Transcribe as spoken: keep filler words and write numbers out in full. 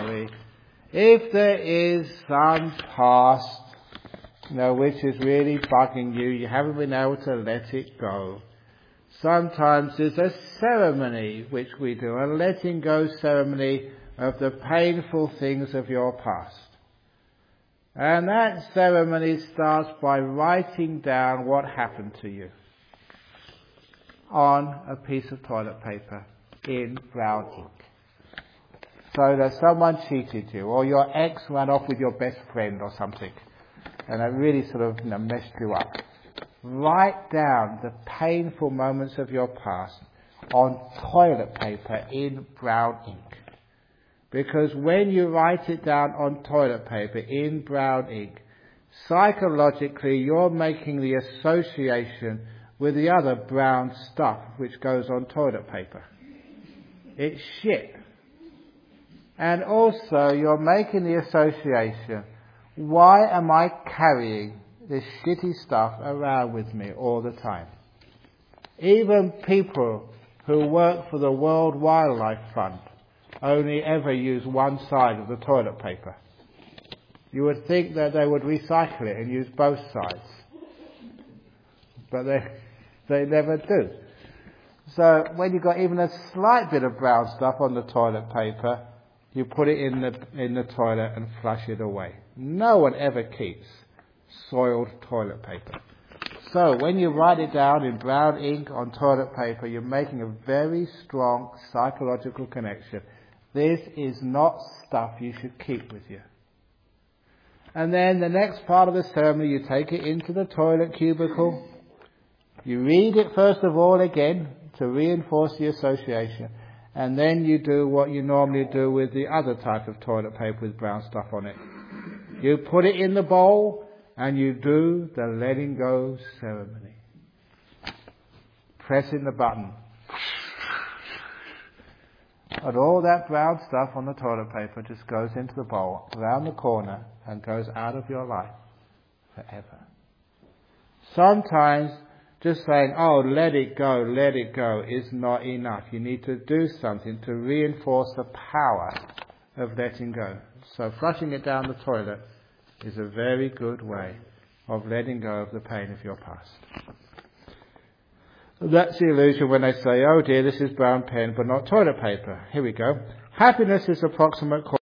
memory. If there is some past, you know, which is really bugging you, you haven't been able to let it go. Sometimes there's a ceremony which we do, a letting go ceremony of the painful things of your past. And that ceremony starts by writing down what happened to you on a piece of toilet paper in brown ink. So that someone cheated you, or your ex ran off with your best friend or something, and that really sort of, you know, messed you up. Write down the painful moments of your past on toilet paper in brown ink. Because when you write it down on toilet paper in brown ink, psychologically you're making the association with the other brown stuff which goes on toilet paper. It's shit. And also you're making the association, why am I carrying this shitty stuff around with me all the time? Even people who work for the World Wildlife Fund only ever use one side of the toilet paper. You would think that they would recycle it and use both sides. But they they never do. So when you've got even a slight bit of brown stuff on the toilet paper, you put it in the in the toilet and flush it away. No one ever keeps soiled toilet paper. So when you write it down in brown ink on toilet paper, you're making a very strong psychological connection. This is not stuff you should keep with you. And then the next part of the ceremony, you take it into the toilet cubicle. You read it first of all again to reinforce the association. And then you do what you normally do with the other type of toilet paper with brown stuff on it. You put it in the bowl and you do the letting go ceremony. Pressing the button. And all that brown stuff on the toilet paper just goes into the bowl, around the corner, and goes out of your life forever. Sometimes just saying, oh, let it go, let it go, is not enough. You need to do something to reinforce the power of letting go. So flushing it down the toilet is a very good way of letting go of the pain of your past. That's the illusion when they say, oh dear, this is brown pen, but not toilet paper. Here we go. Happiness is approximate